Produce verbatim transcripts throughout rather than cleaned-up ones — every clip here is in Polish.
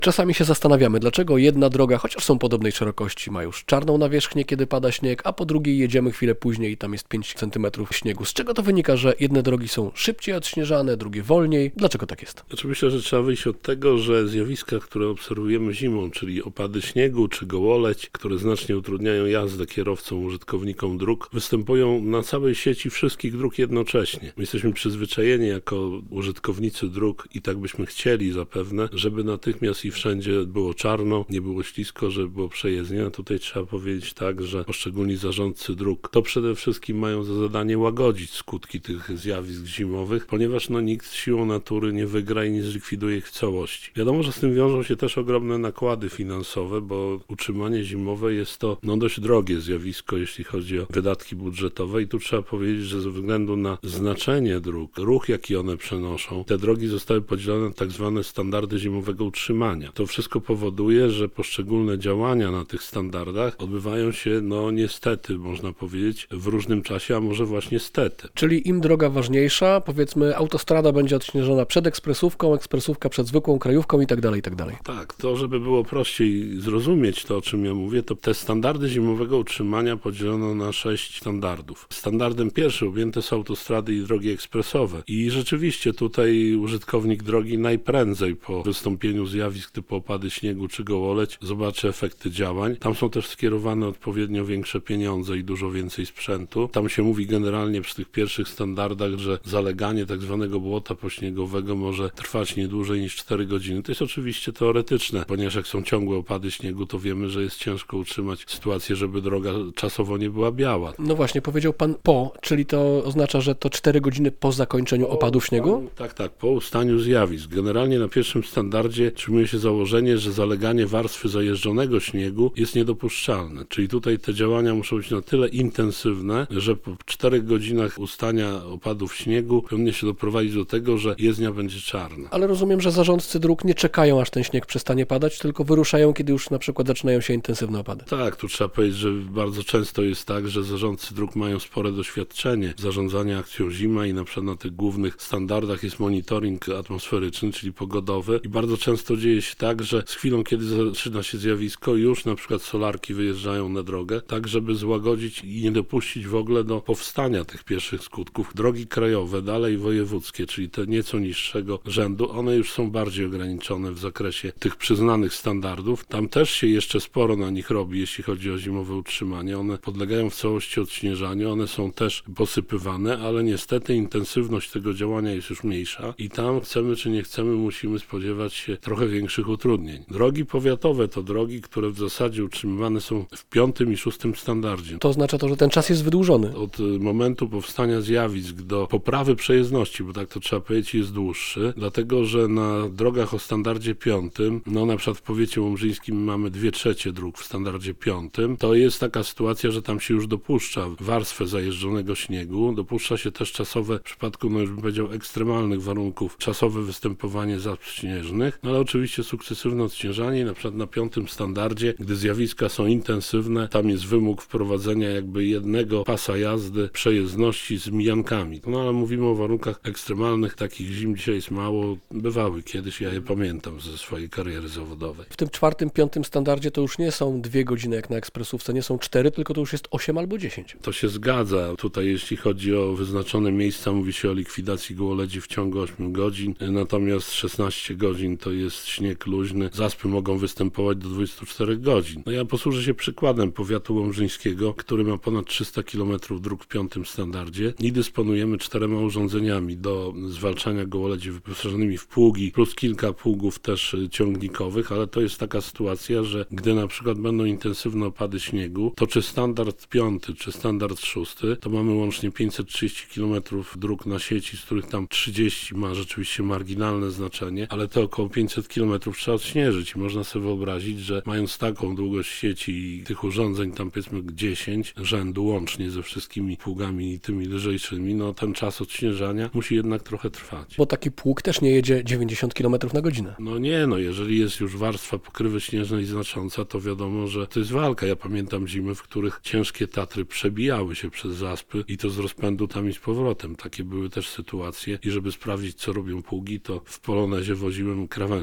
Czasami się zastanawiamy, dlaczego jedna droga, chociaż są podobnej szerokości, ma już czarną nawierzchnię, kiedy pada śnieg, a po drugiej jedziemy chwilę później i tam jest pięć centymetrów śniegu. Z czego to wynika, że jedne drogi są szybciej odśnieżane, drugie wolniej? Dlaczego tak jest? Znaczy myślę, że trzeba wyjść od tego, że zjawiska, które obserwujemy zimą, czyli opady śniegu czy gołoleć, które znacznie utrudniają jazdę kierowcom, użytkownikom dróg, występują na całej sieci wszystkich dróg jednocześnie. My jesteśmy przyzwyczajeni jako użytkownicy dróg i tak byśmy chcieli zapewne, żeby natychmiast i wszędzie było czarno, nie było ślisko, żeby było przejezdnie. A tutaj trzeba powiedzieć tak, że poszczególni zarządcy dróg to przede wszystkim mają za zadanie łagodzić skutki tych zjawisk zimowych, ponieważ no, nikt siłą natury nie wygra i nie zlikwiduje ich w całości. Wiadomo, że z tym wiążą się też ogromne nakłady finansowe, bo utrzymanie zimowe jest to no, dość drogie zjawisko, jeśli chodzi o wydatki budżetowe i tu trzeba powiedzieć, że ze względu na znaczenie dróg, ruch jaki one przenoszą, te drogi zostały podzielone na tak zwane standardy zimowego utrzymania. To wszystko powoduje, że poszczególne działania na tych standardach odbywają się, no niestety, można powiedzieć, w różnym czasie, a może właśnie stety. Czyli im droga ważniejsza, powiedzmy autostrada będzie odśnieżona przed ekspresówką, ekspresówka przed zwykłą krajówką i tak dalej, i tak dalej. Tak, to żeby było prościej zrozumieć to, o czym ja mówię, to te standardy zimowego utrzymania podzielono na sześć standardów. Standardem pierwszym objęte są autostrady i drogi ekspresowe. I rzeczywiście tutaj użytkownik drogi najprędzej po wystąpieniu zjawisk typu opady śniegu czy gołoleć zobaczy efekty działań. Tam są też skierowane odpowiednio większe pieniądze i dużo więcej sprzętu. Tam się mówi generalnie przy tych pierwszych standardach, że zaleganie tak zwanego błota pośniegowego może trwać nie dłużej niż cztery godziny. To jest oczywiście teoretyczne, ponieważ jak są ciągłe opady śniegu, to wiemy, że jest ciężko utrzymać sytuację, żeby droga czasowo nie była biała. No właśnie, powiedział pan po, czyli to oznacza, że to cztery godziny po zakończeniu po opadów śniegu? Tak, tak, po ustaniu zjawisk. Generalnie na pierwszym standardzie trzymuje się założenie, że zaleganie warstwy zajeżdżonego śniegu jest niedopuszczalne. Czyli tutaj te działania muszą być na tyle intensywne, że po czterech godzinach ustania opadów śniegu powinny się doprowadzić do tego, że jezdnia będzie czarna. Ale rozumiem, że zarządcy dróg nie czekają, aż ten śnieg przestanie padać, tylko wyruszają, kiedy już na przykład zaczynają się intensywne opady. Tak, tu trzeba powiedzieć, że bardzo często jest tak, że zarządcy dróg mają spore doświadczenie zarządzania akcją zima i na przykład na tych głównych standardach jest monitoring atmosferyczny, czyli pogodowy i bardzo często dzieje się tak, że z chwilą, kiedy zaczyna się zjawisko, już na przykład solarki wyjeżdżają na drogę, tak żeby złagodzić i nie dopuścić w ogóle do powstania tych pierwszych skutków. Drogi krajowe, dalej wojewódzkie, czyli te nieco niższego rzędu, one już są bardziej ograniczone w zakresie tych przyznanych standardów. Tam też się jeszcze sporo na nich robi, jeśli chodzi o zimowe utrzymanie. One podlegają w całości odśnieżaniu, one są też posypywane, ale niestety intensywność tego działania jest już mniejsza i tam chcemy czy nie chcemy, musimy spodziewać się trochę większych utrudnień. Drogi powiatowe to drogi, które w zasadzie utrzymywane są w piątym i szóstym standardzie. To oznacza to, że ten czas jest wydłużony. Od momentu powstania zjawisk do poprawy przejezdności, bo tak to trzeba powiedzieć, jest dłuższy, dlatego że na drogach o standardzie piątym, no na przykład w powiecie łomżyńskim mamy dwie trzecie dróg w standardzie piątym, to jest taka sytuacja, że tam się już dopuszcza warstwę zajeżdżonego śniegu, dopuszcza się też czasowe, w przypadku, no już bym powiedział, ekstremalnych warunków, czasowe występowanie zasp śnieżnych, no ale oczywiście sukcesywne odśnieżanie, na przykład na piątym standardzie, gdy zjawiska są intensywne, tam jest wymóg wprowadzenia jakby jednego pasa jazdy, przejezdności z mijankami. No ale mówimy o warunkach ekstremalnych, takich zim dzisiaj jest mało, bywały kiedyś, ja je pamiętam ze swojej kariery zawodowej. W tym czwartym, piątym standardzie to już nie są dwie godziny jak na ekspresówce, nie są cztery, tylko to już jest osiem albo dziesięć. To się zgadza. Tutaj jeśli chodzi o wyznaczone miejsca, mówi się o likwidacji gołoledzi w ciągu ośmiu godzin, natomiast szesnaście godzin to jest śnieg luźny. Zaspy mogą występować do dwudziestu czterech godzin. No ja posłużę się przykładem powiatu łomżyńskiego, który ma ponad trzysta kilometrów dróg w piątym standardzie i dysponujemy czterema urządzeniami do zwalczania gołoledzi wyposażonymi w pługi, plus kilka pługów też ciągnikowych, ale to jest taka sytuacja, że gdy na przykład będą intensywne opady śniegu, to czy standard piąty, czy standard szósty, to mamy łącznie pięćset trzydzieści kilometrów dróg na sieci, z których tam trzydzieści ma rzeczywiście marginalne znaczenie, ale te około pięćset kilometrów trzeba odśnieżyć i można sobie wyobrazić, że mając taką długość sieci i tych urządzeń tam powiedzmy dziesięć rzędu łącznie ze wszystkimi pługami i tymi lżejszymi, no ten czas odśnieżania musi jednak trochę trwać. Bo taki pług też nie jedzie dziewięćdziesiąt kilometrów na godzinę. No nie, no jeżeli jest już warstwa pokrywy śnieżnej znacząca, to wiadomo, że to jest walka. Ja pamiętam zimy, w których ciężkie Tatry przebijały się przez zaspy i to z rozpędu tam i z powrotem. Takie były też sytuacje i żeby sprawdzić, co robią pługi, to w Polonezie woziłem krawężnik typu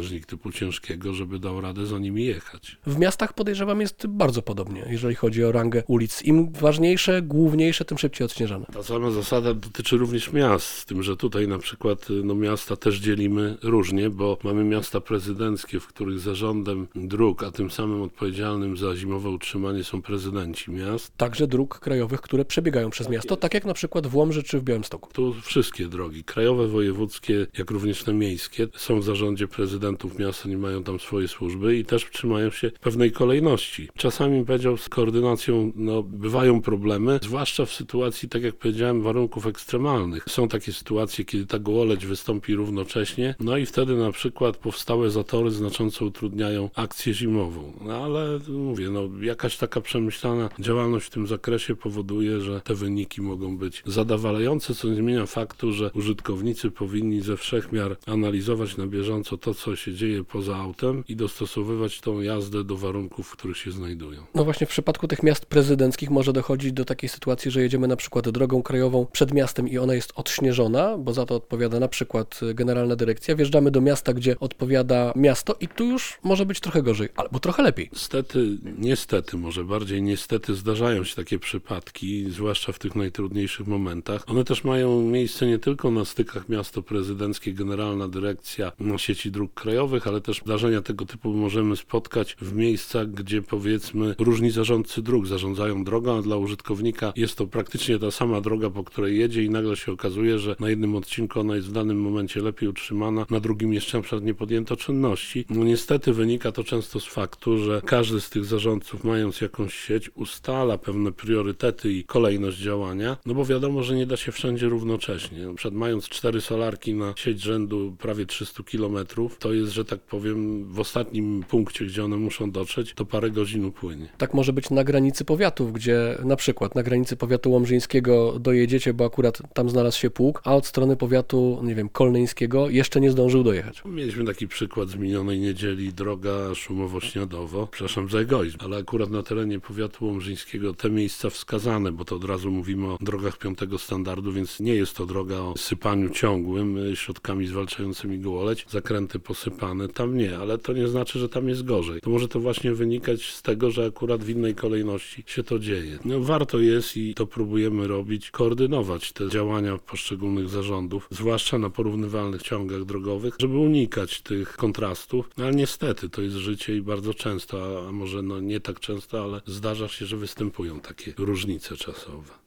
transportu ciężkiego, żeby dał radę za nimi jechać. W miastach podejrzewam jest bardzo podobnie, jeżeli chodzi o rangę ulic. Im ważniejsze, główniejsze, tym szybciej odśnieżane. Ta sama zasada dotyczy również miast, z tym, że tutaj na przykład no, miasta też dzielimy różnie, bo mamy miasta prezydenckie, w których zarządem dróg, a tym samym odpowiedzialnym za zimowe utrzymanie są prezydenci miast. Także dróg krajowych, które przebiegają przez miasto, tak jak na przykład w Łomży czy w Białymstoku. Tu wszystkie drogi, krajowe, wojewódzkie, jak również te miejskie, są w zarządzie prezydentów miast, oni mają tam swoje służby i też trzymają się pewnej kolejności. Czasami, powiedział, z koordynacją no, bywają problemy, zwłaszcza w sytuacji, tak jak powiedziałem, warunków ekstremalnych. Są takie sytuacje, kiedy ta gołoleć wystąpi równocześnie, no i wtedy na przykład powstałe zatory znacząco utrudniają akcję zimową. No ale mówię, no jakaś taka przemyślana działalność w tym zakresie powoduje, że te wyniki mogą być zadowalające, co nie zmienia faktu, że użytkownicy powinni ze wszech miar analizować na bieżąco to, co się dzieje poza autem i dostosowywać tą jazdę do warunków, w których się znajdują. No właśnie w przypadku tych miast prezydenckich może dochodzić do takiej sytuacji, że jedziemy na przykład drogą krajową przed miastem i ona jest odśnieżona, bo za to odpowiada na przykład Generalna Dyrekcja. Wjeżdżamy do miasta, gdzie odpowiada miasto i tu już może być trochę gorzej, albo trochę lepiej. Niestety, niestety, może bardziej niestety zdarzają się takie przypadki, zwłaszcza w tych najtrudniejszych momentach. One też mają miejsce nie tylko na stykach miasto prezydenckie, Generalna Dyrekcja sieci dróg krajowych, ale też zdarzenia tego typu możemy spotkać w miejscach, gdzie powiedzmy różni zarządcy dróg zarządzają drogą, a dla użytkownika jest to praktycznie ta sama droga, po której jedzie i nagle się okazuje, że na jednym odcinku ona jest w danym momencie lepiej utrzymana, na drugim jeszcze na przykład nie podjęto czynności. No niestety wynika to często z faktu, że każdy z tych zarządców, mając jakąś sieć, ustala pewne priorytety i kolejność działania, no bo wiadomo, że nie da się wszędzie równocześnie. Na przykład mając cztery solarki na sieć rzędu prawie trzysta kilometrów, to jest, że tak powiem, w ostatnim punkcie, gdzie one muszą dotrzeć, to parę godzin upłynie. Tak może być na granicy powiatów, gdzie na przykład na granicy powiatu łomżyńskiego dojedziecie, bo akurat tam znalazł się pług, a od strony powiatu, nie wiem, kolnyńskiego jeszcze nie zdążył dojechać. Mieliśmy taki przykład z minionej niedzieli, droga Szumowo-Śniadowo, przepraszam za egoizm, ale akurat na terenie powiatu łomżyńskiego te miejsca wskazane, bo to od razu mówimy o drogach piątego standardu, więc nie jest to droga o sypaniu ciągłym, środkami zwalczającymi gołoleć, zakręty posypane, tam nie, ale to nie znaczy, że tam jest gorzej. To może to właśnie wynikać z tego, że akurat w innej kolejności się to dzieje. No, warto jest i to próbujemy robić, koordynować te działania poszczególnych zarządów, zwłaszcza na porównywalnych ciągach drogowych, żeby unikać tych kontrastów, no, ale niestety to jest życie i bardzo często, a może no nie tak często, ale zdarza się, że występują takie różnice czasowe.